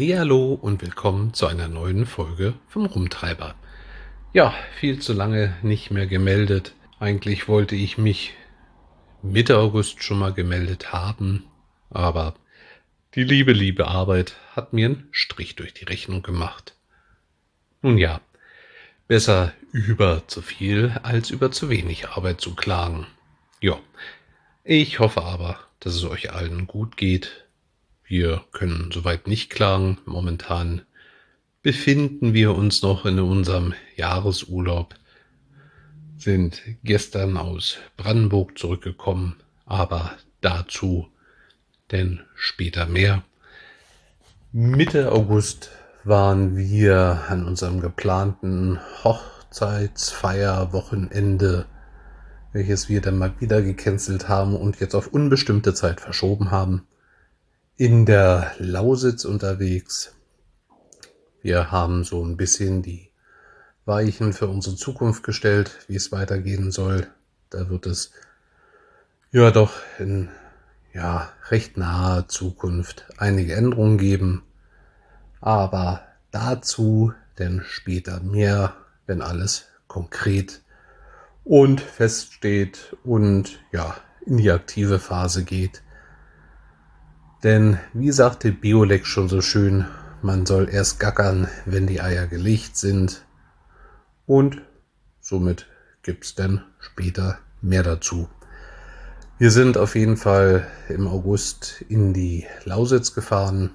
Hallihallo und willkommen zu einer neuen Folge vom Rumtreiber. Ja, viel zu lange nicht mehr gemeldet. Eigentlich wollte ich mich Mitte August schon mal gemeldet haben, aber die liebe Arbeit hat mir einen Strich durch die Rechnung gemacht. Nun ja, besser über zu viel als über zu wenig Arbeit zu klagen. Ja, ich hoffe aber, dass es euch allen gut geht. Wir können soweit nicht klagen. Momentan befinden wir uns noch in unserem Jahresurlaub, sind gestern aus Brandenburg zurückgekommen, aber dazu denn später mehr. Mitte August waren wir an unserem geplanten Hochzeitsfeierwochenende, welches wir dann mal wieder gecancelt haben und jetzt auf unbestimmte Zeit verschoben haben, in der Lausitz unterwegs. Wir haben so ein bisschen die Weichen für unsere Zukunft gestellt, wie es weitergehen soll. Da wird es ja doch in recht naher Zukunft einige Änderungen geben. Aber dazu denn später mehr, wenn alles konkret und feststeht und in die aktive Phase geht. Denn wie sagte Biolek schon so schön, man soll erst gackern, wenn die Eier gelegt sind. Und somit gibt's dann später mehr dazu. Wir sind auf jeden Fall im August in die Lausitz gefahren.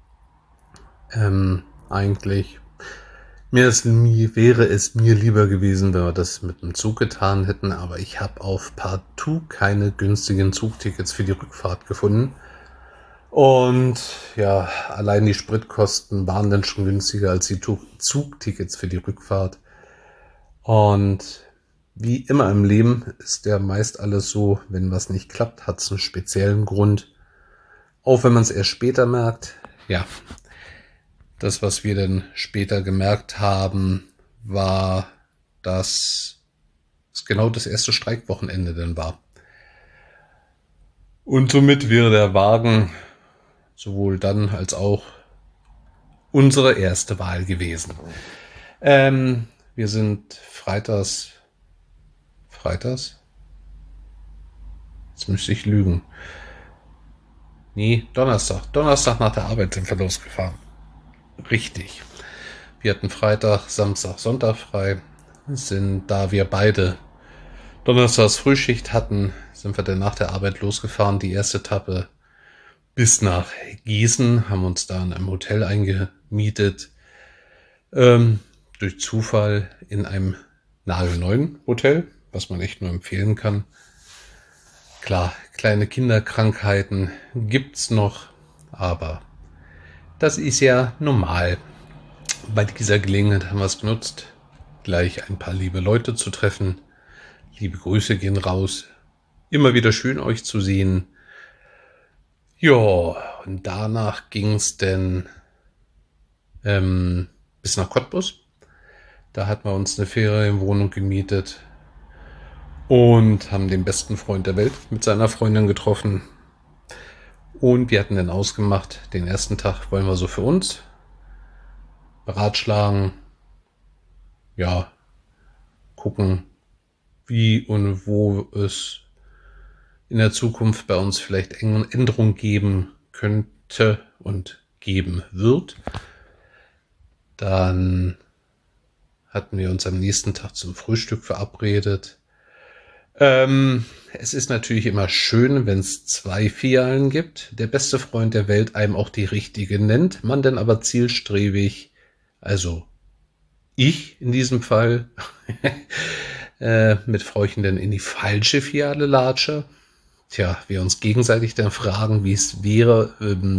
Eigentlich wäre es mir lieber gewesen, wenn wir das mit dem Zug getan hätten, aber ich habe auf partout keine günstigen Zugtickets für die Rückfahrt gefunden. Und ja, allein die Spritkosten waren dann schon günstiger als die Zugtickets für die Rückfahrt. Und wie immer im Leben ist ja meist alles so, wenn was nicht klappt, hat es einen speziellen Grund. Auch wenn man es erst später merkt. Ja, das, was wir dann später gemerkt haben, war, dass es genau das erste Streikwochenende dann war. Und somit wäre der Wagen sowohl dann als auch unsere erste Wahl gewesen. Wir sind freitags, jetzt müsste ich lügen. Nee, Donnerstag nach der Arbeit sind wir losgefahren. Richtig. Wir hatten Freitag, Samstag, Sonntag frei. Da wir beide Donnerstags Frühschicht hatten, sind wir dann nach der Arbeit losgefahren. Die erste Etappe bis nach Gießen, haben uns da in einem Hotel eingemietet. Durch Zufall in einem nagelneuen Hotel, was man echt nur empfehlen kann. Klar, kleine Kinderkrankheiten gibt's noch, aber das ist ja normal. Bei dieser Gelegenheit haben wir es genutzt, gleich ein paar liebe Leute zu treffen. Liebe Grüße gehen raus. Immer wieder schön, euch zu sehen. Ja, und danach ging's denn bis nach Cottbus. Da hatten wir uns eine Ferienwohnung gemietet und haben den besten Freund der Welt mit seiner Freundin getroffen. Und wir hatten dann ausgemacht, den ersten Tag wollen wir so für uns beratschlagen, ja, gucken, wie und wo es in der Zukunft bei uns vielleicht Änderungen geben könnte und geben wird. Dann hatten wir uns am nächsten Tag zum Frühstück verabredet. Es ist natürlich immer schön, wenn es 2 Filialen gibt. Der beste Freund der Welt einem auch die richtige nennt, man dann aber zielstrebig, also ich in diesem Fall, mit Frauchen dann in die falsche Filiale latsche. Tja, wir uns gegenseitig dann fragen, wie es wäre,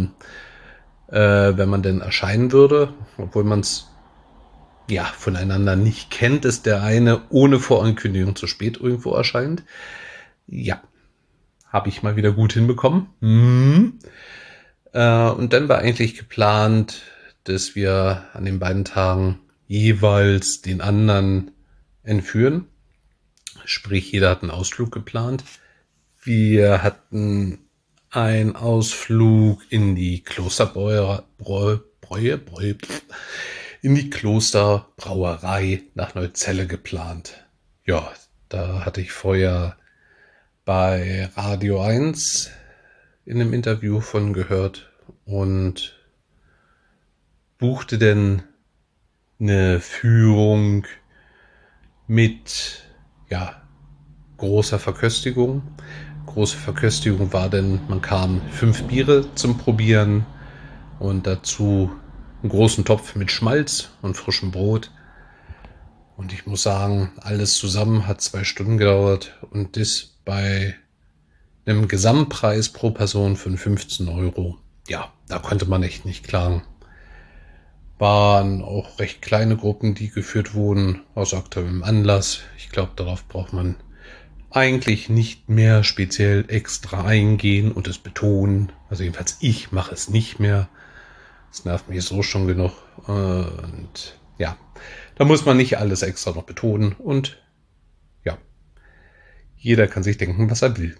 wenn man denn erscheinen würde, obwohl man es voneinander nicht kennt, ist der eine ohne Vorankündigung zu spät irgendwo erscheint. Ja, habe ich mal wieder gut hinbekommen. Und dann war eigentlich geplant, dass wir an den beiden Tagen jeweils den anderen entführen. Sprich, jeder hat einen Ausflug geplant. Wir hatten einen Ausflug in die Klosterbräu in die Klosterbrauerei nach Neuzelle geplant. Ja, da hatte ich vorher bei Radio 1 in einem Interview von gehört und buchte denn eine Führung mit, ja, großer Verköstigung. Große Verköstigung war denn, man kam 5 Biere zum Probieren und dazu einen großen Topf mit Schmalz und frischem Brot. Und ich muss sagen, alles zusammen hat 2 Stunden gedauert und das bei einem Gesamtpreis pro Person von 15 Euro. Ja, da konnte man echt nicht klagen. Waren auch recht kleine Gruppen, die geführt wurden, aus aktuellem Anlass. Ich glaube, darauf braucht man eigentlich nicht mehr speziell extra eingehen und es betonen. Also jedenfalls ich mache es nicht mehr. Das nervt mich so schon genug. Und ja, da muss man nicht alles extra noch betonen. Und ja, jeder kann sich denken, was er will.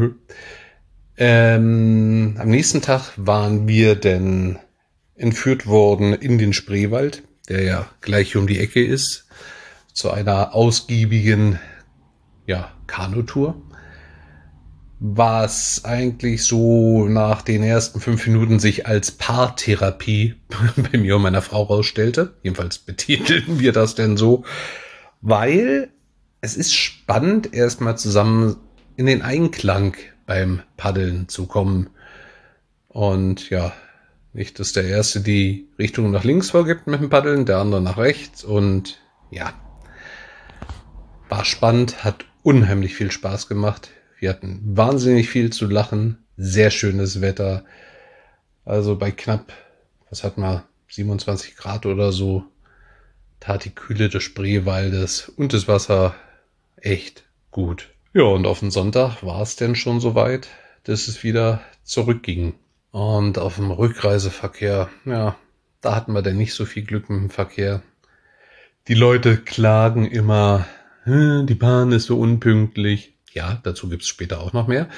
Am nächsten Tag waren wir denn entführt worden in den Spreewald, der ja gleich um die Ecke ist, zu einer ausgiebigen, ja, Kanutour. Was eigentlich so nach den ersten 5 Minuten sich als Paartherapie bei mir und meiner Frau rausstellte. Jedenfalls betitelten wir das denn so, weil es ist spannend, erstmal zusammen in den Einklang beim Paddeln zu kommen. Und ja, nicht, dass der Erste die Richtung nach links vorgibt mit dem Paddeln, der andere nach rechts. Und ja, war spannend, hat unheimlich viel Spaß gemacht. Wir hatten wahnsinnig viel zu lachen, sehr schönes Wetter. Also bei knapp, was hat man, 27 Grad oder so, tat die Kühle des Spreewaldes und das Wasser echt gut. Ja, und auf den Sonntag war es denn schon soweit, dass es wieder zurückging. Und auf dem Rückreiseverkehr, ja, da hatten wir denn nicht so viel Glück mit dem Verkehr. Die Leute klagen immer, die Bahn ist so unpünktlich. Ja, dazu gibt's später auch noch mehr.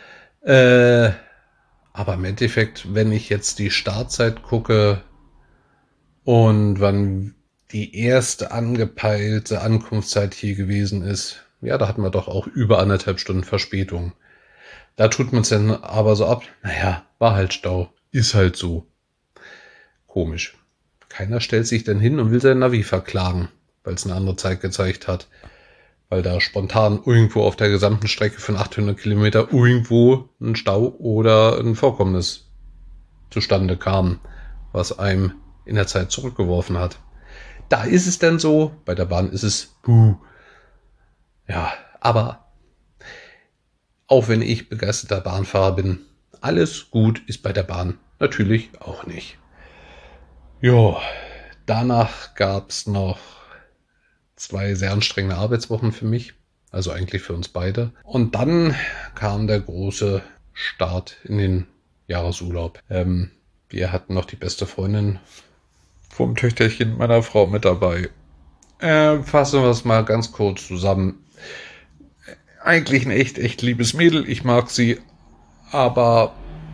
Aber im Endeffekt, wenn ich jetzt die Startzeit gucke und wann die erste angepeilte Ankunftszeit hier gewesen ist, ja, da hatten wir doch auch über 1,5 Stunden Verspätung. Da tut man es dann aber so ab, naja, war halt Stau, ist halt so. Komisch. Keiner stellt sich denn hin und will sein Navi verklagen, weil es eine andere Zeit gezeigt hat. Weil da spontan irgendwo auf der gesamten Strecke von 800 Kilometer irgendwo ein Stau oder ein Vorkommnis zustande kam, was einem in der Zeit zurückgeworfen hat. Da ist es denn so, bei der Bahn ist es Ja, aber auch wenn ich begeisterter Bahnfahrer bin, alles gut ist bei der Bahn natürlich auch nicht. Ja, danach gab's noch 2 sehr anstrengende Arbeitswochen für mich, also eigentlich für uns beide. Und dann kam der große Start in den Jahresurlaub. Wir hatten noch die beste Freundin vom Töchterchen meiner Frau mit dabei. Fassen wir es mal ganz kurz zusammen. Eigentlich ein echt liebes Mädel. Ich mag sie, aber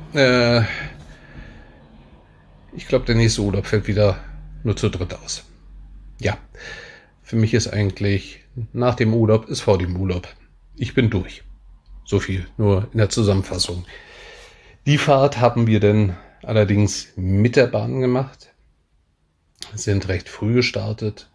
ich glaube, der nächste Urlaub fällt wieder nur zu dritt aus. Ja, für mich ist eigentlich nach dem Urlaub ist vor dem Urlaub. Ich bin durch. So viel, nur in der Zusammenfassung. Die Fahrt haben wir dann allerdings mit der Bahn gemacht. Sind recht früh gestartet.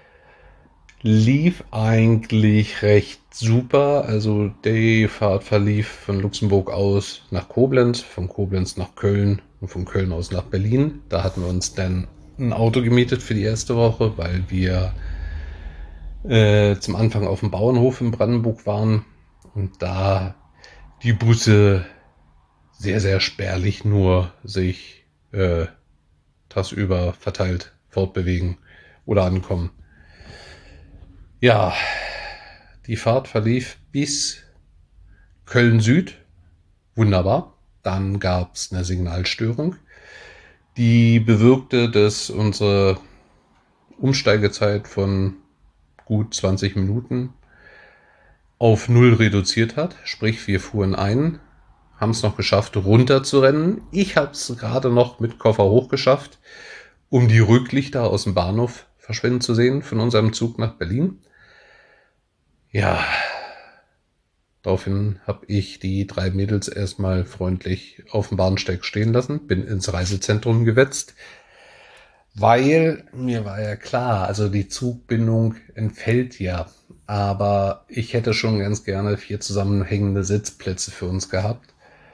Lief eigentlich recht super. Also die Fahrt verlief von Luxemburg aus nach Koblenz, von Koblenz nach Köln und von Köln aus nach Berlin. Da hatten wir uns dann ein Auto gemietet für die erste Woche, weil wir zum Anfang auf dem Bauernhof in Brandenburg waren und da die Busse sehr, sehr spärlich nur sich tagsüber verteilt fortbewegen oder ankommen. Ja, die Fahrt verlief bis Köln Süd. Wunderbar. Dann gab es eine Signalstörung, die bewirkte, dass unsere Umsteigezeit von gut 20 Minuten auf 0 reduziert hat. Sprich, wir fuhren ein, haben es noch geschafft, runterzurennen. Ich habe es gerade noch mit Koffer hochgeschafft, um die Rücklichter aus dem Bahnhof verschwinden zu sehen von unserem Zug nach Berlin. Ja, daraufhin habe ich die 3 Mädels erstmal freundlich auf dem Bahnsteig stehen lassen, bin ins Reisezentrum gewetzt, weil mir war ja klar, also die Zugbindung entfällt ja, aber ich hätte schon ganz gerne 4 zusammenhängende Sitzplätze für uns gehabt.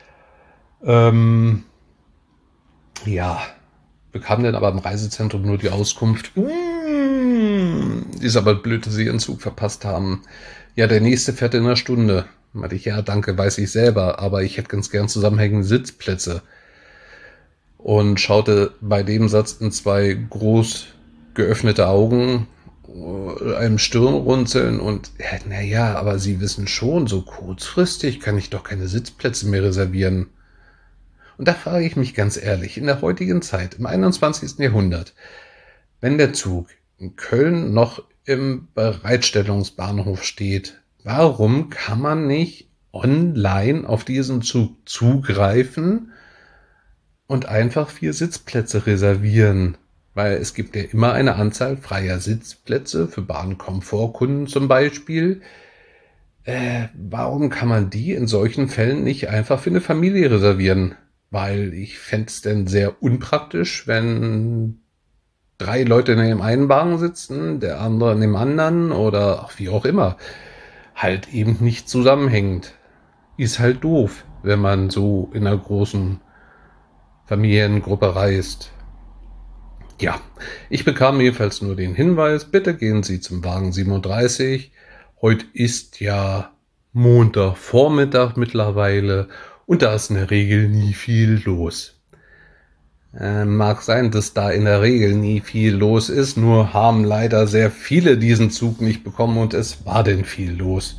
Ja, bekam dann aber im Reisezentrum nur die Auskunft, ist aber blöd, dass sie ihren Zug verpasst haben. Ja, der nächste fährt in einer Stunde. Meinte ich, ja, danke, weiß ich selber, aber ich hätte ganz gern zusammenhängende Sitzplätze. Und schaute bei dem Satz in 2 groß geöffnete Augen, einem Stirnrunzeln und, naja, aber Sie wissen schon, so kurzfristig kann ich doch keine Sitzplätze mehr reservieren. Und da frage ich mich ganz ehrlich, in der heutigen Zeit, im 21. Jahrhundert, wenn der Zug in Köln noch im Bereitstellungsbahnhof steht, warum kann man nicht online auf diesen Zug zugreifen und einfach 4 Sitzplätze reservieren? Weil es gibt ja immer eine Anzahl freier Sitzplätze für Bahnkomfortkunden zum Beispiel. Warum kann man die in solchen Fällen nicht einfach für eine Familie reservieren? Weil ich fände es denn sehr unpraktisch, wenn 3 Leute in dem einen Wagen sitzen, der andere in dem anderen oder wie auch immer. Halt eben nicht zusammenhängend. Ist halt doof, wenn man so in einer großen Familiengruppe reist. Ja, ich bekam jedenfalls nur den Hinweis, bitte gehen Sie zum Wagen 37. Heute ist ja Montagvormittag mittlerweile und da ist in der Regel nie viel los. Mag sein, dass da in der Regel nie viel los ist, nur haben leider sehr viele diesen Zug nicht bekommen und es war denn viel los.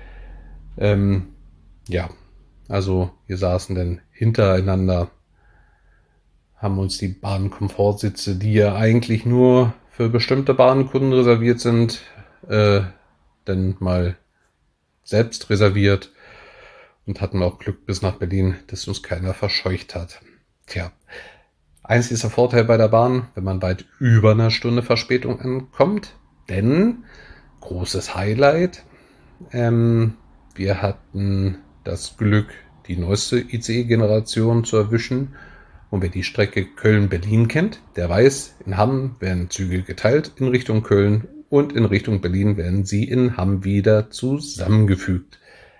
Ja, also wir saßen dann hintereinander, haben uns die Bahnkomfortsitze, die ja eigentlich nur für bestimmte Bahnkunden reserviert sind, dann mal selbst reserviert und hatten auch Glück bis nach Berlin, dass uns keiner verscheucht hat. Tja, einziger Vorteil bei der Bahn, wenn man weit über einer Stunde Verspätung ankommt, denn großes Highlight, wir hatten das Glück, die neueste ICE-Generation zu erwischen. Und wer die Strecke Köln-Berlin kennt, der weiß, in Hamm werden Züge geteilt in Richtung Köln und in Richtung Berlin werden sie in Hamm wieder zusammengefügt.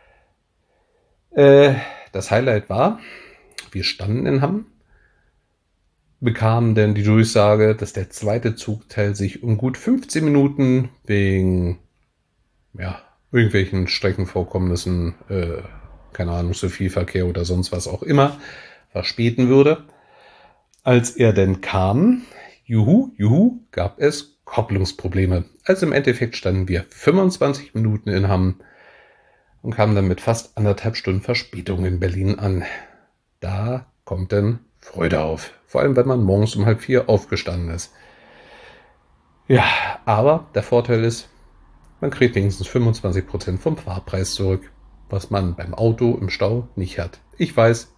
Das Highlight war, wir standen in Hamm, bekamen dann die Durchsage, dass der zweite Zugteil sich um gut 15 Minuten wegen irgendwelchen Streckenvorkommnissen, keine Ahnung, so viel Verkehr oder sonst was auch immer, verspäten würde. Als er denn kam, gab es Kopplungsprobleme. Also im Endeffekt standen wir 25 Minuten in Hamm und kamen dann mit fast 1,5 Stunden Verspätung in Berlin an. Da kommt dann Freude auf. Vor allem, wenn man morgens um 3:30 aufgestanden ist. Ja, aber der Vorteil ist, man kriegt wenigstens 25% vom Fahrpreis zurück, was man beim Auto im Stau nicht hat. Ich weiß,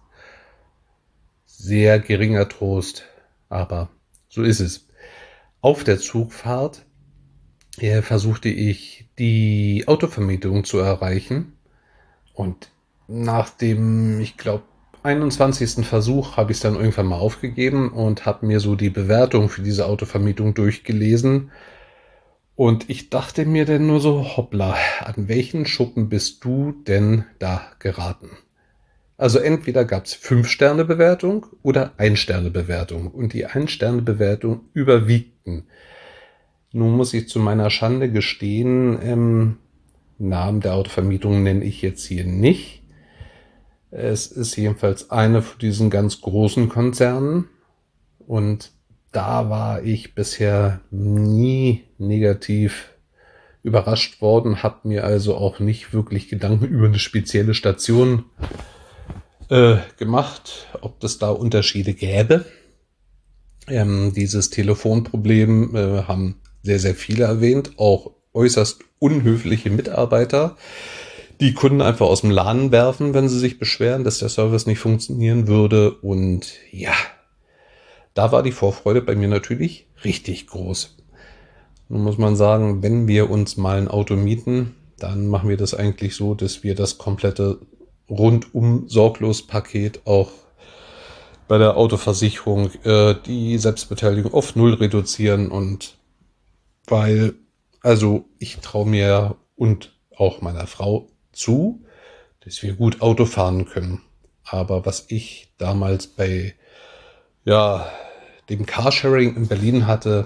sehr geringer Trost, aber so ist es. Auf der Zugfahrt versuchte ich, die Autovermietung zu erreichen und nach dem, ich glaube, 21. Versuch habe ich es dann irgendwann mal aufgegeben und habe mir so die Bewertung für diese Autovermietung durchgelesen. Und ich dachte mir dann nur so, hoppla, an welchen Schuppen bist du denn da geraten? Also entweder gab es 5-Sterne-Bewertung oder 1-Sterne-Bewertung. Und die 1-Sterne-Bewertung überwiegten. Nun muss ich zu meiner Schande gestehen, Namen der Autovermietung nenne ich jetzt hier nicht. Es ist jedenfalls eine von diesen ganz großen Konzernen. Und da war ich bisher nie negativ überrascht worden, habe mir also auch nicht wirklich Gedanken über eine spezielle Station gemacht, ob das da Unterschiede gäbe. Dieses Telefonproblem haben sehr, sehr viele erwähnt, auch äußerst unhöfliche Mitarbeiter, die Kunden einfach aus dem Laden werfen, wenn sie sich beschweren, dass der Service nicht funktionieren würde. Und ja, da war die Vorfreude bei mir natürlich richtig groß. Nun muss man sagen, wenn wir uns mal ein Auto mieten, dann machen wir das eigentlich so, dass wir das komplette rundum sorglos Paket auch bei der Autoversicherung die Selbstbeteiligung auf null reduzieren. Und weil, also ich traue mir und auch meiner Frau zu, dass wir gut Auto fahren können. Aber was ich damals bei dem Carsharing in Berlin hatte,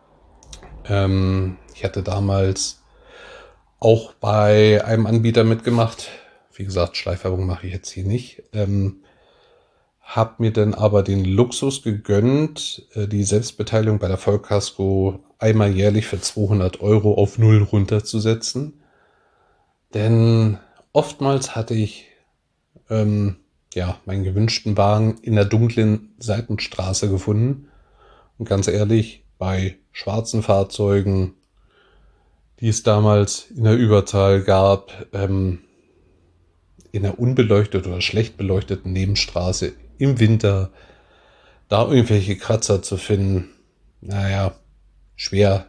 ich hatte damals auch bei einem Anbieter mitgemacht. Wie gesagt, Schleichwerbung mache ich jetzt hier nicht. Hab mir dann aber den Luxus gegönnt, die Selbstbeteiligung bei der Vollkasko einmal jährlich für 200 Euro auf null runterzusetzen. Denn oftmals hatte ich meinen gewünschten Wagen in der dunklen Seitenstraße gefunden. Und ganz ehrlich, bei schwarzen Fahrzeugen, die es damals in der Überzahl gab, in der unbeleuchteten oder schlecht beleuchteten Nebenstraße im Winter, da irgendwelche Kratzer zu finden, naja, schwer.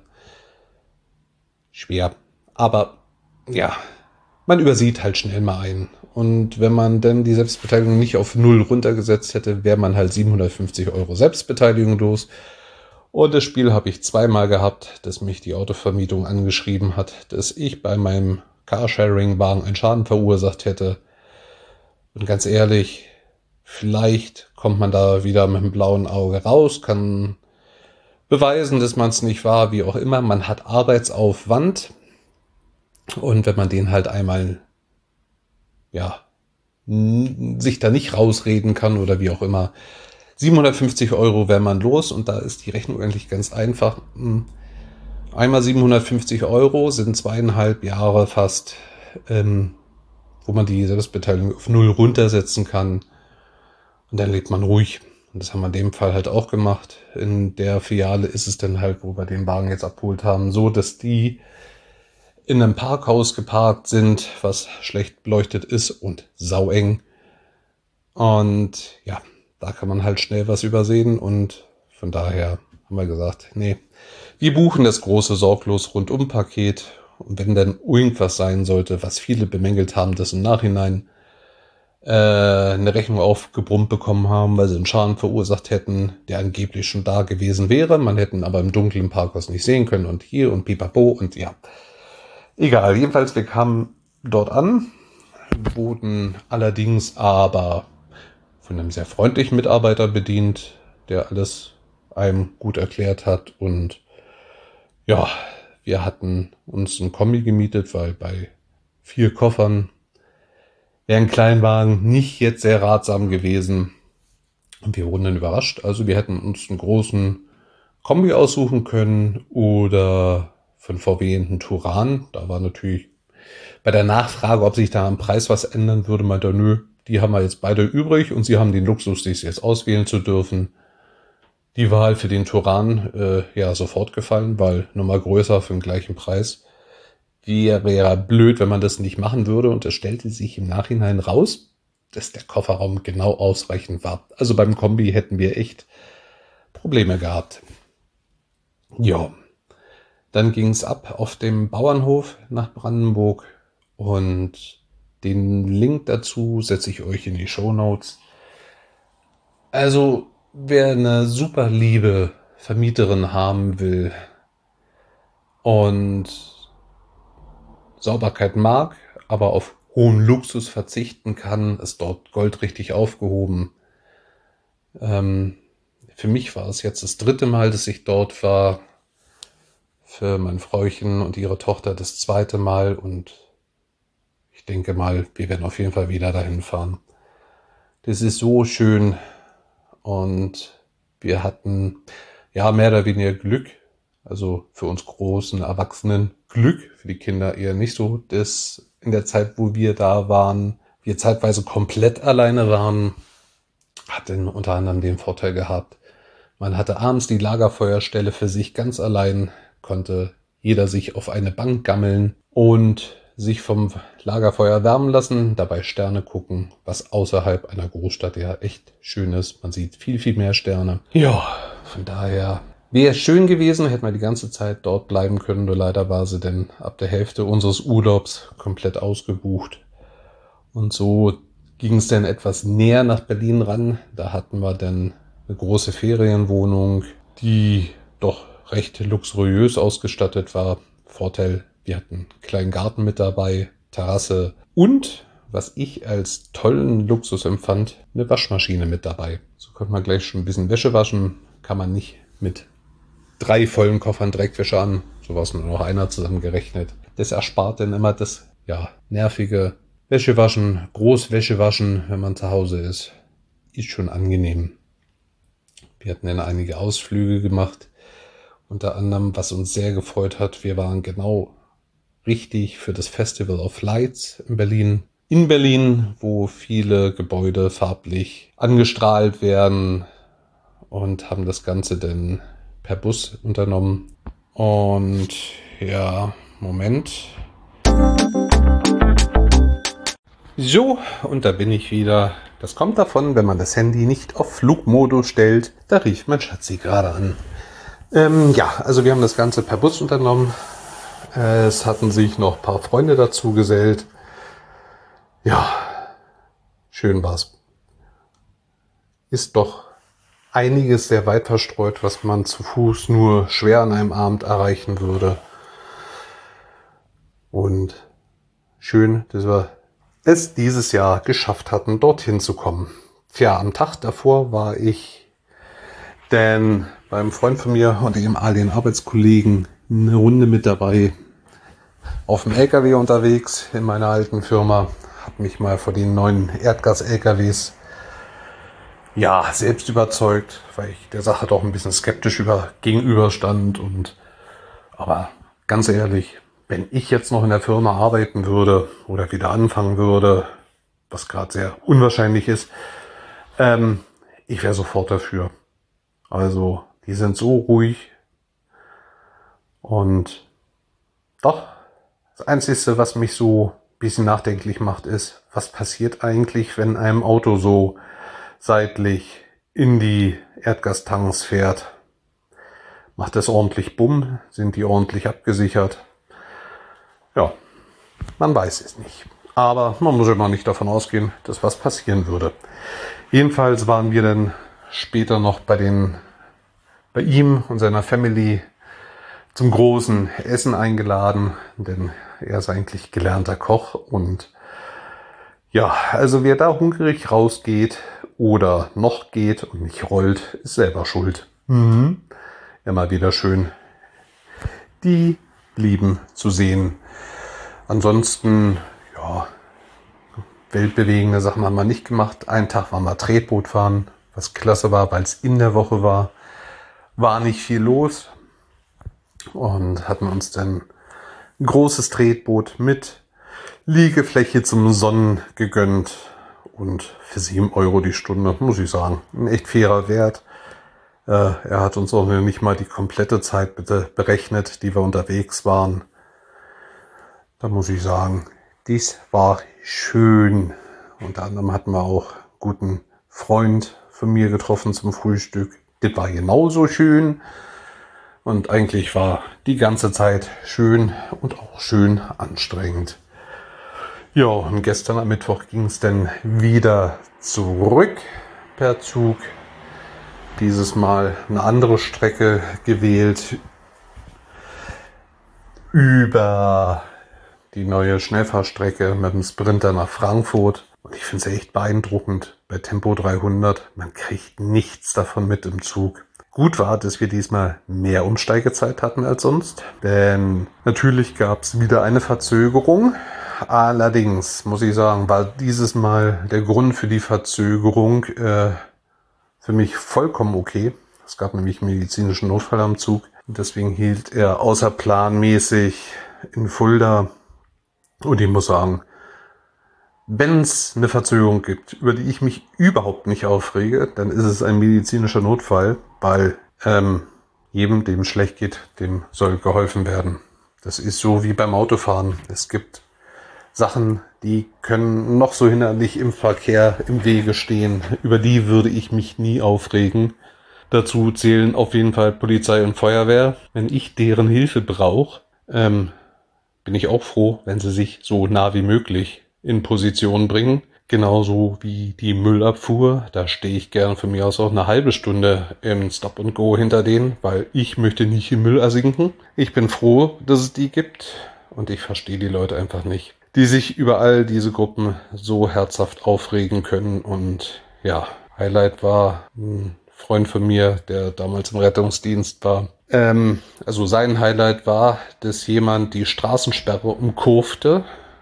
Aber ja, man übersieht halt schnell mal einen. Und wenn man dann die Selbstbeteiligung nicht auf null runtergesetzt hätte, wäre man halt 750 Euro Selbstbeteiligung los. Und das Spiel habe ich zweimal gehabt, dass mich die Autovermietung angeschrieben hat, dass ich bei meinem Carsharing-Wagen einen Schaden verursacht hätte. Und ganz ehrlich, vielleicht kommt man da wieder mit dem blauen Auge raus, kann beweisen, dass man es nicht war, wie auch immer. Man hat Arbeitsaufwand. Und wenn man den halt einmal, sich da nicht rausreden kann oder wie auch immer, 750 Euro wäre man los und da ist die Rechnung eigentlich ganz einfach. Einmal 750 Euro sind 2,5 Jahre fast, wo man die Selbstbeteiligung auf null runtersetzen kann und dann lebt man ruhig. Und das haben wir in dem Fall halt auch gemacht. In der Filiale ist es dann halt, wo wir den Wagen jetzt abgeholt haben, so, dass die in einem Parkhaus geparkt sind, was schlecht beleuchtet ist und saueng. Und ja, da kann man halt schnell was übersehen und von daher haben wir gesagt, nee, wir buchen das große sorglos Rundum-Paket und wenn dann irgendwas sein sollte, was viele bemängelt haben, das im Nachhinein eine Rechnung aufgebrummt bekommen haben, weil sie einen Schaden verursacht hätten, der angeblich schon da gewesen wäre. Man hätten aber im dunklen Parkhaus nicht sehen können und hier und pipapo und ja. Egal, jedenfalls wir kamen dort an, wurden allerdings aber von einem sehr freundlichen Mitarbeiter bedient, der alles einem gut erklärt hat und ja, wir hatten uns ein Kombi gemietet, weil bei 4 Koffern wäre ein Kleinwagen nicht jetzt sehr ratsam gewesen. Und wir wurden dann überrascht. Also wir hätten uns einen großen Kombi aussuchen können oder von VW einen Touran. Da war natürlich bei der Nachfrage, ob sich da am Preis was ändern würde, meinte er, nö, die haben wir jetzt beide übrig und sie haben den Luxus, sich jetzt auswählen zu dürfen. Die Wahl für den Touran sofort gefallen, weil Nummer größer für den gleichen Preis. Wäre ja blöd, wenn man das nicht machen würde. Und es stellte sich im Nachhinein raus, dass der Kofferraum genau ausreichend war. Also beim Kombi hätten wir echt Probleme gehabt. Ja, dann ging es ab auf dem Bauernhof nach Brandenburg und den Link dazu setze ich euch in die Shownotes. Also wer eine super liebe Vermieterin haben will und Sauberkeit mag, aber auf hohen Luxus verzichten kann, ist dort goldrichtig aufgehoben. Für mich war es jetzt das 3. Mal, dass ich dort war. Für mein Frauchen und ihre Tochter das 2. Mal und ich denke mal, wir werden auf jeden Fall wieder dahin fahren. Das ist so schön und wir hatten ja mehr oder weniger Glück, also für uns großen Erwachsenen Glück, für die Kinder eher nicht so, dass in der Zeit, wo wir da waren, wir zeitweise komplett alleine waren, hat dann unter anderem den Vorteil gehabt, man hatte abends die Lagerfeuerstelle für sich ganz allein, konnte jeder sich auf eine Bank gammeln und sich vom Lagerfeuer wärmen lassen, dabei Sterne gucken, was außerhalb einer Großstadt ja echt schön ist. Man sieht viel, viel mehr Sterne. Ja, von daher wäre es schön gewesen, hätten wir die ganze Zeit dort bleiben können. Nur leider war sie denn ab der Hälfte unseres Urlaubs komplett ausgebucht. Und so ging es dann etwas näher nach Berlin ran. Da hatten wir dann eine große Ferienwohnung, die doch recht luxuriös ausgestattet war. Vorteil, wir hatten einen kleinen Garten mit dabei, Terrasse und, was ich als tollen Luxus empfand, eine Waschmaschine mit dabei. So konnte man gleich schon ein bisschen Wäsche waschen. Kann man nicht mit 3 vollen Koffern Dreckwäsche an. So war es nur noch einer zusammengerechnet. Das erspart dann immer das nervige Wäschewaschen, Großwäschewaschen, wenn man zu Hause ist. Ist schon angenehm. Wir hatten dann einige Ausflüge gemacht. Unter anderem, was uns sehr gefreut hat, wir waren genau richtig für das Festival of Lights in Berlin. In Berlin, wo viele Gebäude farblich angestrahlt werden, und haben das Ganze dann per Bus unternommen. Und ja, Moment. So, und da bin ich wieder. Das kommt davon, wenn man das Handy nicht auf Flugmodus stellt. Da rief mein Schatzi gerade an. Ja, also wir haben das Ganze per Bus unternommen. Es hatten sich noch ein paar Freunde dazu gesellt. Ja, schön war's. Ist doch einiges sehr weit verstreut, was man zu Fuß nur schwer an einem Abend erreichen würde. Und schön, dass wir es dieses Jahr geschafft hatten, dorthin zu kommen. Tja, am Tag davor war ich denn beim Freund von mir und eben all den Arbeitskollegen eine Runde mit dabei auf dem LKW unterwegs in meiner alten Firma. Hab mich mal vor den neuen Erdgas-LKWs selbst überzeugt, weil ich der Sache doch ein bisschen skeptisch gegenüberstand. Aber ganz ehrlich, wenn ich jetzt noch in der Firma arbeiten würde oder wieder anfangen würde, was gerade sehr unwahrscheinlich ist, ich wäre sofort dafür. Also, die sind so ruhig. Und doch, das Einzige, was mich so ein bisschen nachdenklich macht, ist, was passiert eigentlich, wenn einem Auto so seitlich in die Erdgastanks fährt? Macht es ordentlich Bumm? Sind die ordentlich abgesichert? Ja, man weiß es nicht. Aber man muss immer nicht davon ausgehen, dass was passieren würde. Jedenfalls waren wir dann später noch bei ihm und seiner Family zum großen Essen eingeladen, denn er ist eigentlich gelernter Koch. Und ja, also wer da hungrig rausgeht oder noch geht und nicht rollt, ist selber schuld. Immer wieder schön, die Lieben zu sehen. Ansonsten, ja, weltbewegende Sachen haben wir nicht gemacht. Einen Tag waren wir Tretboot fahren, was klasse war, weil es in der Woche war. War nicht viel los und hatten uns dann ein großes Tretboot mit Liegefläche zum Sonnen gegönnt und für 7 Euro die Stunde, muss ich sagen, ein echt fairer Wert. Er hat uns auch nicht mal die komplette Zeit bitte berechnet, die wir unterwegs waren. Da muss ich sagen, dies war schön. Unter anderem hatten wir auch einen guten Freund von mir getroffen zum Frühstück. Das war genauso schön. Und eigentlich war die ganze Zeit schön und auch schön anstrengend. Ja, und gestern am Mittwoch ging es dann wieder zurück per Zug. Dieses Mal eine andere Strecke gewählt über die neue Schnellfahrstrecke mit dem Sprinter nach Frankfurt. Und ich finde es echt beeindruckend. Bei Tempo 300, man kriegt nichts davon mit im Zug. Gut war, dass wir diesmal mehr Umsteigezeit hatten als sonst. Denn natürlich gab es wieder eine Verzögerung. Allerdings, muss ich sagen, war dieses Mal der Grund für die Verzögerung für mich vollkommen okay. Es gab nämlich einen medizinischen Notfall am Zug. Und deswegen hielt er außerplanmäßig in Fulda. Und ich muss sagen, wenn es eine Verzögerung gibt, über die ich mich überhaupt nicht aufrege, dann ist es ein medizinischer Notfall, weil jedem, dem schlecht geht, dem soll geholfen werden. Das ist so wie beim Autofahren. Es gibt Sachen, die können noch so hinderlich im Verkehr im Wege stehen. Über die würde ich mich nie aufregen. Dazu zählen auf jeden Fall Polizei und Feuerwehr. Wenn ich deren Hilfe brauche, bin ich auch froh, wenn sie sich so nah wie möglich in Position bringen. Genauso wie die Müllabfuhr. Da stehe ich gern von mir aus auch eine halbe Stunde im Stop and Go hinter denen, weil ich möchte nicht im Müll ersinken. Ich bin froh, dass es die gibt und ich verstehe die Leute einfach nicht, die sich über all diese Gruppen so herzhaft aufregen können. Und ja, Highlight war ein Freund von mir, der damals im Rettungsdienst war. Also sein Highlight war, dass jemand die Straßensperre umkurvte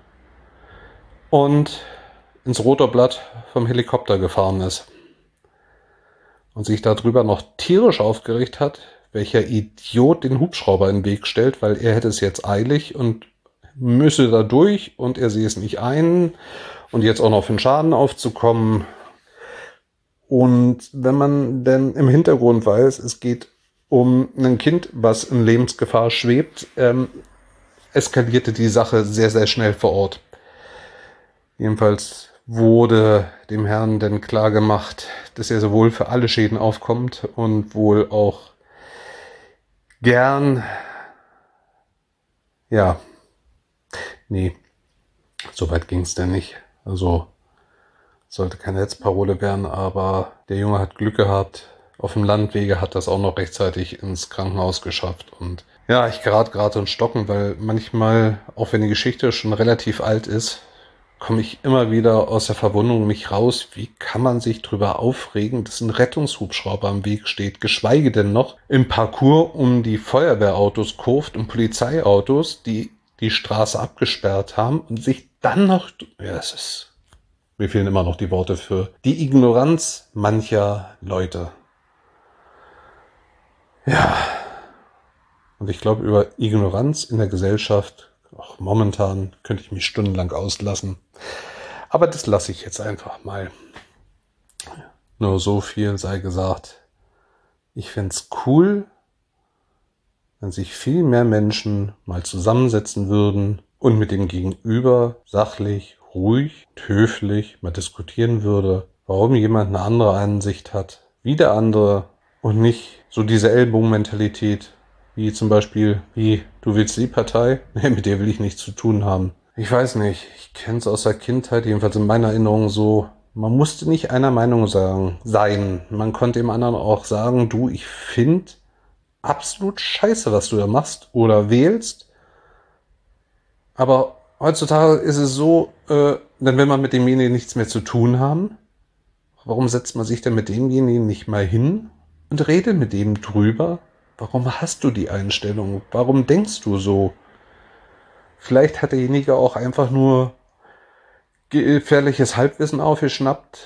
und ins rote Blatt vom Helikopter gefahren ist. Und sich darüber noch tierisch aufgeregt hat, welcher Idiot den Hubschrauber in den Weg stellt, weil er hätte es jetzt eilig und müsse da durch und er sehe es nicht ein und jetzt auch noch für den Schaden aufzukommen. Und wenn man denn im Hintergrund weiß, es geht um ein Kind, was in Lebensgefahr schwebt, eskalierte die Sache sehr, sehr schnell vor Ort. Jedenfalls wurde dem Herrn denn klar gemacht, dass er sowohl für alle Schäden aufkommt und wohl auch gern, ja, nee, so weit ging es denn nicht. Also sollte keine Netzparole werden, aber der Junge hat Glück gehabt. Auf dem Landwege hat das auch noch rechtzeitig ins Krankenhaus geschafft. Und ja, ich gerate gerade ins Stocken, weil manchmal, auch wenn die Geschichte schon relativ alt ist, komme ich immer wieder aus der Verwunderung nicht raus. Wie kann man sich drüber aufregen, dass ein Rettungshubschrauber am Weg steht, geschweige denn noch im Parcours um die Feuerwehrautos kurvt und Polizeiautos, die die Straße abgesperrt haben und sich dann noch, ja, es ist, mir fehlen immer noch die Worte für die Ignoranz mancher Leute. Ja, und ich glaube, über Ignoranz in der Gesellschaft, auch momentan, könnte ich mich stundenlang auslassen. Aber das lasse ich jetzt einfach mal. Nur so viel sei gesagt. Ich fände es cool, wenn sich viel mehr Menschen mal zusammensetzen würden und mit dem Gegenüber sachlich, ruhig und höflich mal diskutieren würde, warum jemand eine andere Ansicht hat wie der andere und nicht so diese Ellbogenmentalität, wie zum Beispiel, wie du willst die Partei? Nee, mit der will ich nichts zu tun haben. Ich weiß nicht, ich kenne es aus der Kindheit, jedenfalls in meiner Erinnerung so, man musste nicht einer Meinung sein. Man konnte dem anderen auch sagen, du, ich finde absolut scheiße, was du da machst oder wählst. Aber heutzutage ist es so, dann will man mit demjenigen nichts mehr zu tun haben. Warum setzt man sich denn mit demjenigen nicht mal hin und redet mit dem drüber? Warum hast du die Einstellung? Warum denkst du so? Vielleicht hat derjenige auch einfach nur gefährliches Halbwissen aufgeschnappt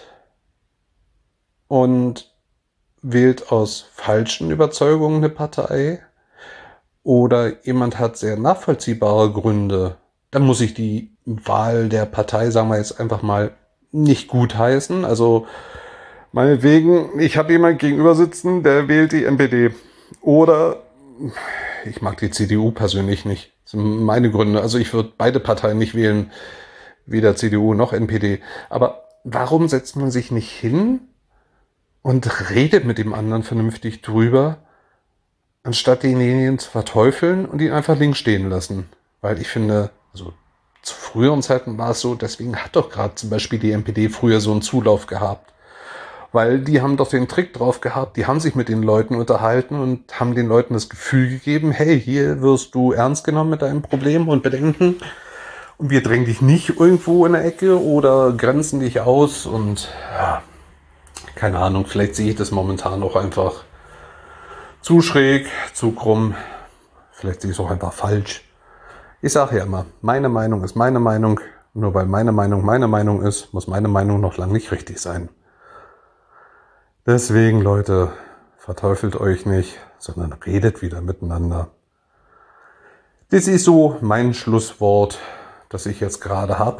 und wählt aus falschen Überzeugungen eine Partei. Oder jemand hat sehr nachvollziehbare Gründe. Dann muss ich die Wahl der Partei, sagen wir jetzt einfach mal, nicht gutheißen. Also meinetwegen, ich habe jemand gegenüber sitzen, der wählt die NPD. Oder ich mag die CDU persönlich nicht. Das sind meine Gründe. Also ich würde beide Parteien nicht wählen, weder CDU noch NPD. Aber warum setzt man sich nicht hin und redet mit dem anderen vernünftig drüber, anstatt denjenigen zu verteufeln und ihn einfach links stehen lassen? Weil ich finde, also zu früheren Zeiten war es so, deswegen hat doch gerade zum Beispiel die NPD früher so einen Zulauf gehabt. Weil die haben doch den Trick drauf gehabt, die haben sich mit den Leuten unterhalten und haben den Leuten das Gefühl gegeben, hey, hier wirst du ernst genommen mit deinen Problemen und Bedenken und wir drängen dich nicht irgendwo in der Ecke oder grenzen dich aus und ja, keine Ahnung, vielleicht sehe ich das momentan auch einfach zu schräg, zu krumm, vielleicht sehe ich es auch einfach falsch. Ich sage ja immer, meine Meinung ist meine Meinung, nur weil meine Meinung ist, muss meine Meinung noch lange nicht richtig sein. Deswegen, Leute, verteufelt euch nicht, sondern redet wieder miteinander. Das ist so mein Schlusswort, das ich jetzt gerade habe.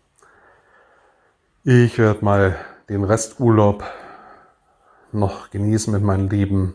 Ich werde mal den Resturlaub noch genießen mit meinen Lieben,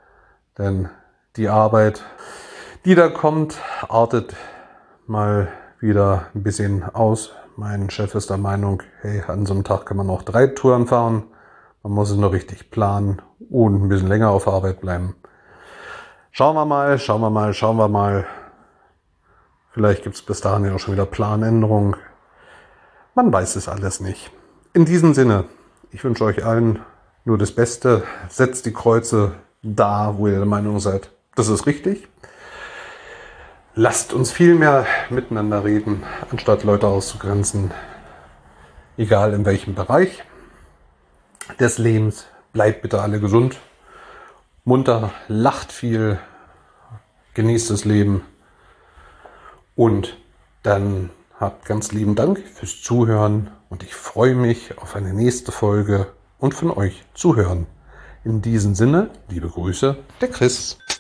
denn die Arbeit, die da kommt, artet mal wieder ein bisschen aus. Mein Chef ist der Meinung, hey, an so einem Tag kann man auch 3 Touren fahren. Man muss es nur richtig planen und ein bisschen länger auf Arbeit bleiben. Schauen wir mal. Vielleicht gibt es bis dahin ja auch schon wieder Planänderungen. Man weiß es alles nicht. In diesem Sinne, ich wünsche euch allen nur das Beste. Setzt die Kreuze da, wo ihr der Meinung seid, das ist richtig. Lasst uns viel mehr miteinander reden, anstatt Leute auszugrenzen. Egal in welchem Bereich des Lebens. Bleibt bitte alle gesund, munter, lacht viel, genießt das Leben. Und dann habt ganz lieben Dank fürs Zuhören und ich freue mich auf eine nächste Folge und von euch zu hören. In diesem Sinne, liebe Grüße, der Chris.